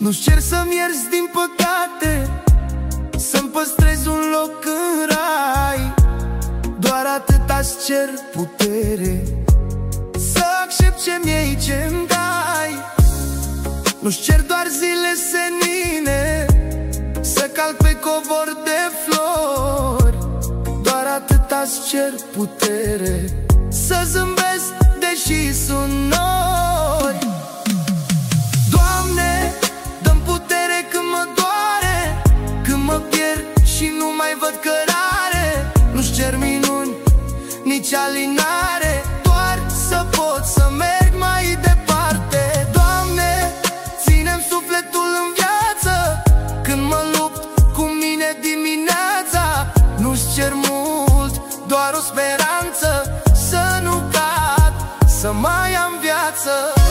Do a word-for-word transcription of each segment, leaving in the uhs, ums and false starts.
Nu-ți cer să-mi ierzi din păcate, să-mi păstrez un loc în rai. Doar atât-ți cer putere, să accept ce-mi iei, ce-mi dai. Nu-ți cer doar zile senine, să calc pe covor de flori. Doar atât-ți cer putere, să zâmbesc deși sunt nori. Doamne, dă-mi putere când mă doare, când mă pierd și nu mai văd cărare. Nu-ți cer minuni, nici alinare, doar să pot să merg mai departe. Doamne, ține-mi sufletul în viață când mă lupt cu mine dimineața. Nu-ți cer mult, doar o speranță, să nu cad, să mai am viață.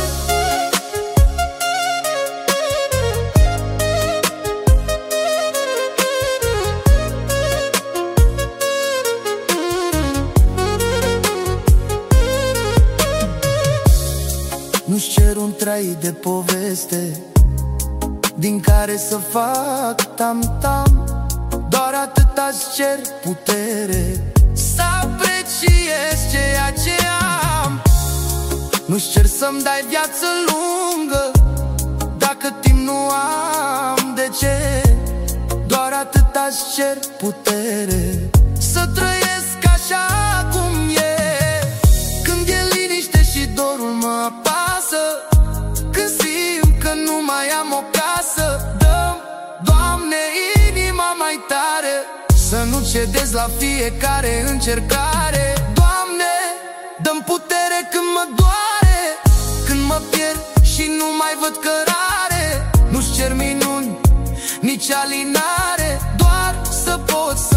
Nu-ți cer un trai de poveste din care să fac tam-tam. Doar atât-ți cer putere, să apreciez ceea ce am. Nu-ți cer să-mi dai viață lungă, dacă timp nu am, de ce? Doar atât-ți cer putere, să trăiesc așa cum e. Când e liniște și dorul mă apasă, când simt că nu mai am o casă, dă-mi, Doamne, inima mai tare, să nu cedez la fiecare încercare. Doamne, dă-mi putere când mă doare, când mă pierd și nu mai văd cărare. Nu-ți cer minuni, nici alinare, doar să pot